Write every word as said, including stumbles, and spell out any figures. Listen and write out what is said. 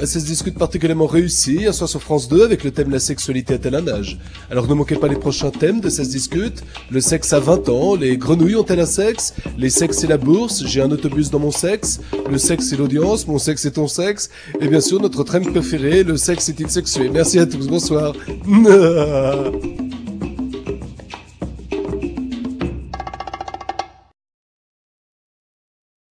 Ça se discute particulièrement réussi, un soir sur France deux, avec le thème la sexualité à tel un âge. Alors ne manquez pas les prochains thèmes de Ça se discute. Le sexe à vingt ans, les grenouilles ont-elles un sexe? Les sexes et la bourse, j'ai un autobus dans mon sexe. Le sexe et l'audience, mon sexe et ton sexe. Et bien sûr, notre thème préféré, le sexe est-il sexué? Merci à tous, bonsoir.